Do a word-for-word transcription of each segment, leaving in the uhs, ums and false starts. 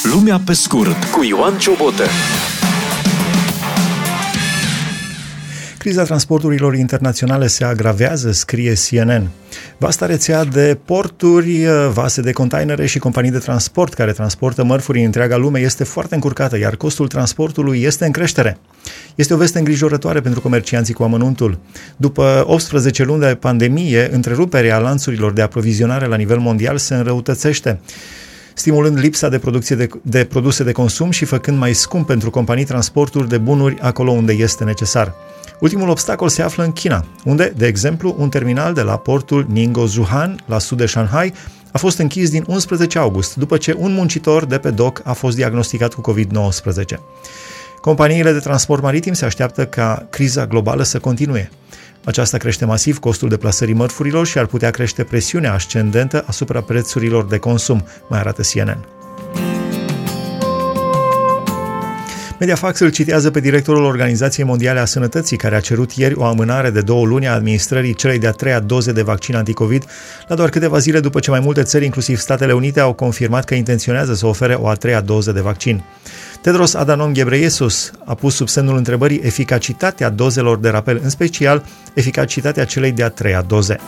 Lumea pe scurt cu Ioan Ciobotă. Criza transporturilor internaționale se agravează, scrie C N N. Vasta rețea de porturi, vase de containere și companii de transport care transportă mărfuri în întreaga lume este foarte încurcată, iar costul transportului este în creștere. Este o veste îngrijorătoare pentru comercianții cu amănuntul. După optsprezece luni de pandemie, întreruperea lanțurilor de aprovizionare la nivel mondial se înrăutățește, stimulând lipsa de, producție de, de produse de consum și făcând mai scump pentru companii transporturi de bunuri acolo unde este necesar. Ultimul obstacol se află în China, unde, de exemplu, un terminal de la portul Ningbo-Zhuhai, la sud de Shanghai, a fost închis din unsprezece august, după ce un muncitor de pe doc a fost diagnosticat cu covid nouăsprezece. Companiile de transport maritim se așteaptă ca criza globală să continue. Aceasta crește masiv costul deplasării mărfurilor și ar putea crește presiunea ascendentă asupra prețurilor de consum, mai arată C N N. Mediafax îl citează pe directorul Organizației Mondiale a Sănătății, care a cerut ieri o amânare de două luni a administrării celei de-a treia doze de vaccin anticovid, la doar câteva zile după ce mai multe țări, inclusiv Statele Unite, au confirmat că intenționează să ofere o a treia doză de vaccin. Tedros Adhanom Ghebreyesus a pus sub semnul întrebării eficacitatea dozelor de rapel, în special eficacitatea celei de-a treia doze.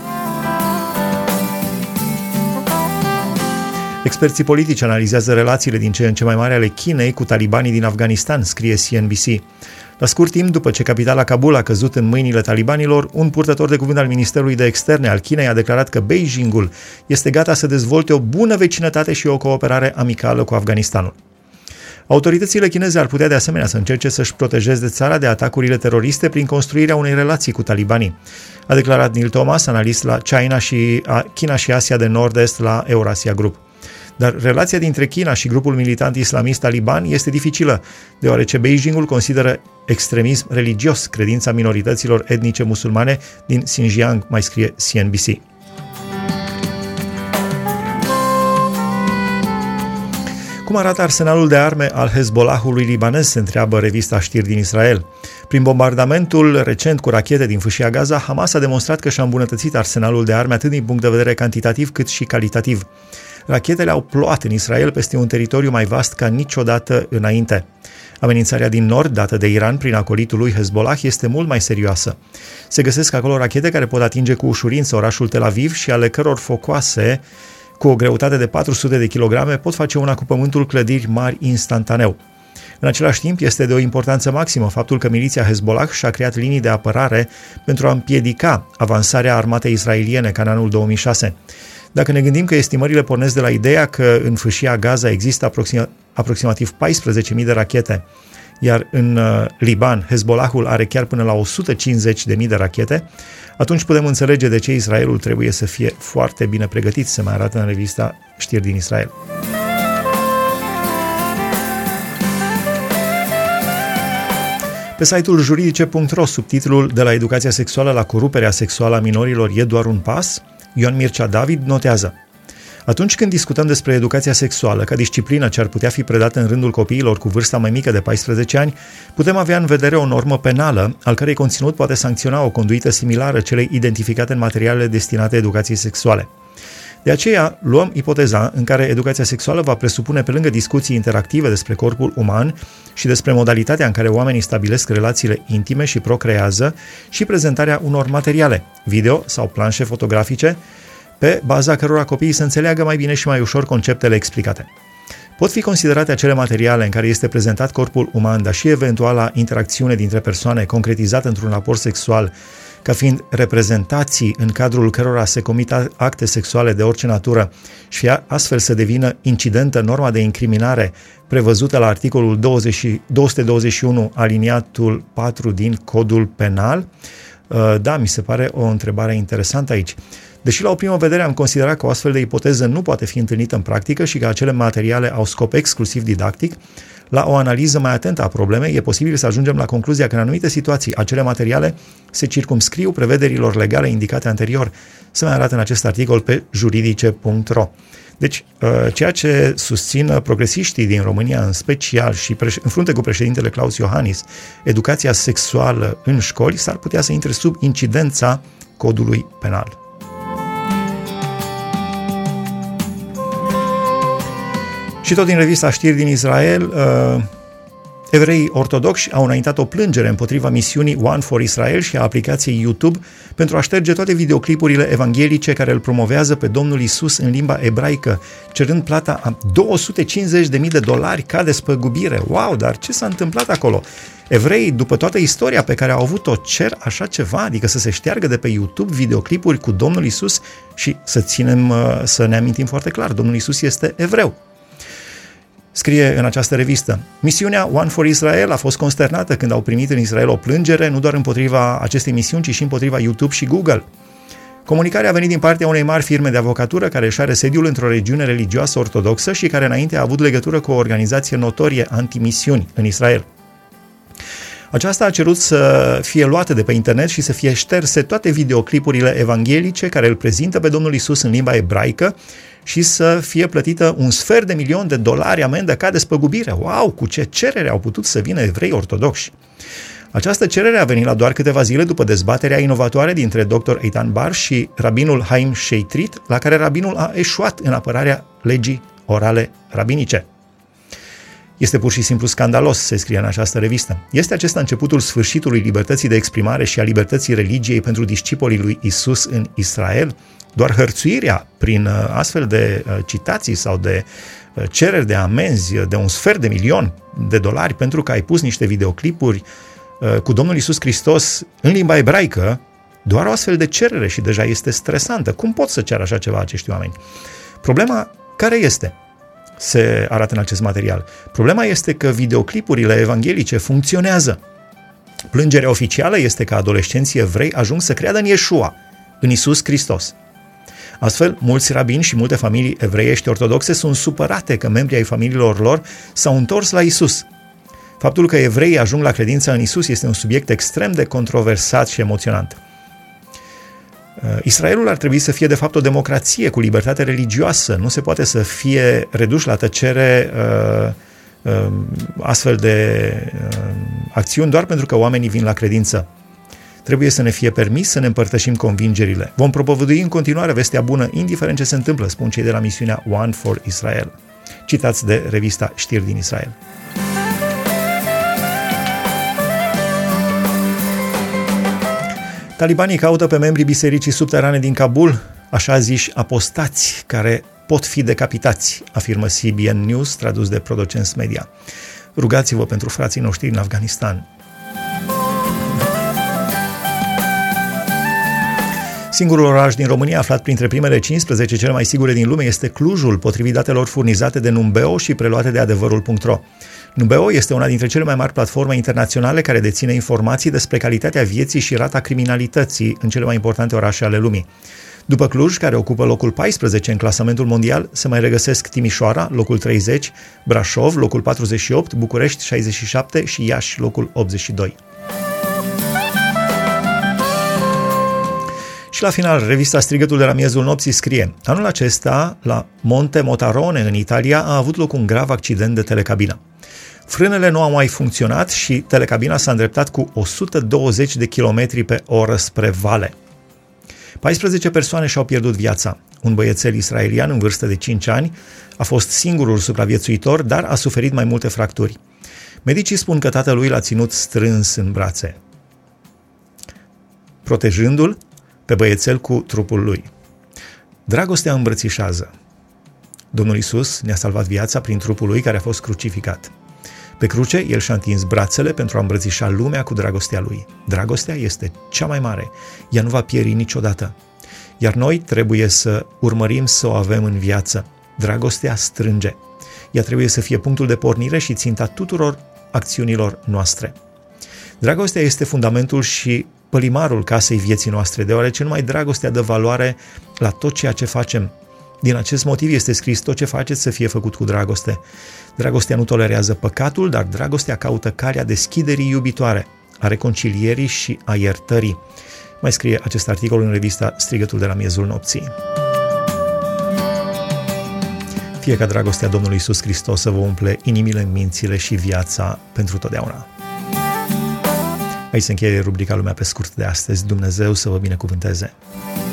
Experții politici analizează relațiile din ce în ce mai mari ale Chinei cu talibanii din Afganistan, scrie C N B C. La scurt timp după ce capitala Kabul a căzut în mâinile talibanilor, un purtător de cuvânt al Ministerului de Externe al Chinei a declarat că Beijingul este gata să dezvolte o bună vecinătate și o cooperare amicală cu Afganistanul. Autoritățile chineze ar putea de asemenea să încerce să-și protejeze țara de atacurile teroriste prin construirea unei relații cu talibanii, a declarat Neil Thomas, analist la China și, China și Asia de Nord-Est la Eurasia Group. Dar relația dintre China și grupul militant islamist taliban este dificilă, deoarece Beijingul consideră extremism religios credința minorităților etnice musulmane din Xinjiang, mai scrie C N B C. Cum arată arsenalul de arme al Hezbollahului libanez, se întreabă revista Știri din Israel. Prin bombardamentul recent cu rachete din fâșia Gaza, Hamas a demonstrat că și-a îmbunătățit arsenalul de arme atât din punct de vedere cantitativ cât și calitativ. Rachetele au plouat în Israel peste un teritoriu mai vast ca niciodată înainte. Amenințarea din nord, dată de Iran prin acolitul lui Hezbollah, este mult mai serioasă. Se găsesc acolo rachete care pot atinge cu ușurință orașul Tel Aviv și ale căror focoase, cu o greutate de patru sute de kilograme, pot face una cu pământul clădiri mari instantaneu. În același timp, este de o importanță maximă faptul că miliția Hezbollah și-a creat linii de apărare pentru a împiedica avansarea armatei israeliene ca în anul două mii șase. Dacă ne gândim că estimările pornesc de la ideea că în fâșia Gaza există aproxim, aproximativ paisprezece mii de rachete, iar în uh, Liban Hezbollahul are chiar până la o sută cincizeci de mii de rachete, atunci putem înțelege de ce Israelul trebuie să fie foarte bine pregătit, se mai arată în revista Știri din Israel. Pe site-ul juridice punct ro, subtitlul De la educația sexuală la coruperea sexuală a minorilor e doar un pas, Ioan Mircea David notează: atunci când discutăm despre educația sexuală ca disciplină ce ar putea fi predată în rândul copiilor cu vârsta mai mică de paisprezece ani, putem avea în vedere o normă penală, al cărei conținut poate sancționa o conduită similară celei identificate în materialele destinate educației sexuale. De aceea, luăm ipoteza în care educația sexuală va presupune, pe lângă discuții interactive despre corpul uman și despre modalitatea în care oamenii stabilesc relațiile intime și procrează, și prezentarea unor materiale, video sau planșe fotografice, pe baza cărora copiii să înțeleagă mai bine și mai ușor conceptele explicate. Pot fi considerate acele materiale în care este prezentat corpul uman, dar și eventuala interacțiune dintre persoane concretizată într-un raport sexual, ca fiind reprezentații în cadrul cărora se comit acte sexuale de orice natură și astfel să devină incidentă norma de incriminare prevăzută la articolul două sute douăzeci și unu aliniatul patru din Codul Penal? Da, mi se pare o întrebare interesantă aici. Deși la o primă vedere am considerat că o astfel de ipoteză nu poate fi întâlnită în practică și că acele materiale au scop exclusiv didactic, la o analiză mai atentă a problemei e posibil să ajungem la concluzia că în anumite situații acele materiale se circumscriu prevederilor legale indicate anterior, se mai arată în acest articol pe juridice punct ro. Deci, ceea ce susțin progresiștii din România în special și în frunte cu președintele Klaus Iohannis, educația sexuală în școli, s-ar putea să intre sub incidența codului penal. Și tot din revista Știri din Israel, uh, evreii ortodoxi au înaintat o plângere împotriva misiunii One for Israel și a aplicației YouTube pentru a șterge toate videoclipurile evanghelice care îl promovează pe Domnul Isus în limba ebraică, cerând plata a două sute cincizeci de mii de dolari ca despăgubire. Wow, dar ce s-a întâmplat acolo? Evreii, după toată istoria pe care au avut-o, cer așa ceva, adică să se șteargă de pe YouTube videoclipuri cu Domnul Isus și să ținem, să ne amintim foarte clar, Domnul Isus este evreu. Scrie în această revistă, misiunea One for Israel a fost consternată când au primit în Israel o plângere, nu doar împotriva acestei misiuni, ci și împotriva YouTube și Google. Comunicarea a venit din partea unei mari firme de avocatură care își are sediul într-o regiune religioasă ortodoxă și care înainte a avut legătură cu o organizație notorie antimisiuni în Israel. Aceasta a cerut să fie luate de pe internet și să fie șterse toate videoclipurile evanghelice care îl prezintă pe Domnul Isus în limba ebraică și să fie plătită un sfert de milion de dolari amendă ca despăgubire. Wow, cu ce cerere au putut să vină evrei ortodoxi! Această cerere a venit la doar câteva zile după dezbaterea inovatoare dintre doctor Eitan Bar și rabinul Haim Sheitrit, la care rabinul a eșuat în apărarea legii orale rabinice. Este pur și simplu scandalos, se scrie în această revistă. Este acesta începutul sfârșitului libertății de exprimare și a libertății religiei pentru discipolii lui Isus în Israel? Doar hărțuirea prin astfel de citații sau de cereri de amenzi de un sfert de milion de dolari pentru că ai pus niște videoclipuri cu Domnul Isus Hristos în limba ebraică, doar o astfel de cerere și deja este stresantă. Cum pot să ceară așa ceva acești oameni? Problema care este? Se arată în acest material. Problema este că videoclipurile evanghelice funcționează. Plângerea oficială este că adolescenții evrei ajung să creadă în Iesua, în Isus Hristos. Astfel, mulți rabini și multe familii evreiești ortodoxe sunt supărate că membrii ai familiilor lor s-au întors la Isus. Faptul că evreii ajung la credința în Isus este un subiect extrem de controversat și emoționant. Israelul ar trebui să fie de fapt o democrație cu libertate religioasă, nu se poate să fie reduși la tăcere uh, uh, astfel de uh, acțiuni doar pentru că oamenii vin la credință. Trebuie să ne fie permis să ne împărtășim convingerile. Vom propovădui în continuare vestea bună, indiferent ce se întâmplă, spun cei de la misiunea One for Israel. Citați de revista Știri din Israel. Talibanii caută pe membrii bisericii subterane din Kabul, așa ziși apostați, care pot fi decapitați, afirmă C B N News, tradus de Producens Media. Rugați-vă pentru frații noștri în Afganistan. Singurul oraș din România aflat printre primele cincisprezece cele mai sigure din lume este Clujul, potrivit datelor furnizate de Numbeo și preluate de adevărul punct ro. Numbeo este una dintre cele mai mari platforme internaționale care deține informații despre calitatea vieții și rata criminalității în cele mai importante orașe ale lumii. După Cluj, care ocupă locul paisprezece în clasamentul mondial, se mai regăsesc Timișoara, locul treizeci, Brașov, locul patruzeci și opt, București, șaizeci și șapte și Iași, locul optzeci și doi. Și la final, revista Strigătul de la miezul nopții scrie: anul acesta, la Monte Motarone, în Italia, a avut loc un grav accident de telecabină. Frânele nu au mai funcționat și telecabina s-a îndreptat cu o sută douăzeci de kilometri pe oră spre vale. paisprezece persoane și-au pierdut viața. Un băiețel israelian în vârstă de cinci ani a fost singurul supraviețuitor, dar a suferit mai multe fracturi. Medicii spun că tatălui l-a ținut strâns în brațe, protejându-l pe băiețel cu trupul lui. Dragostea îmbrățișează. Domnul Isus ne-a salvat viața prin trupul lui care a fost crucificat. Pe cruce, el și-a întins brațele pentru a îmbrățișa lumea cu dragostea lui. Dragostea este cea mai mare. Ea nu va pieri niciodată. Iar noi trebuie să urmărim să o avem în viață. Dragostea strânge. Ea trebuie să fie punctul de pornire și ținta tuturor acțiunilor noastre. Dragostea este fundamentul și pălimarul casei vieții noastre, deoarece numai dragostea dă valoare la tot ceea ce facem. Din acest motiv este scris: tot ce faceți să fie făcut cu dragoste. Dragostea nu tolerează păcatul, dar dragostea caută calea deschiderii iubitoare, a reconcilierii și a iertării. Mai scrie acest articol în revista Strigătul de la miezul nopții. Fie ca dragostea Domnului Iisus Hristos să vă umple inimile, mințile și viața pentru totdeauna. Aici se încheie rubrica Lumea pe scurt de astăzi. Dumnezeu să vă binecuvânteze!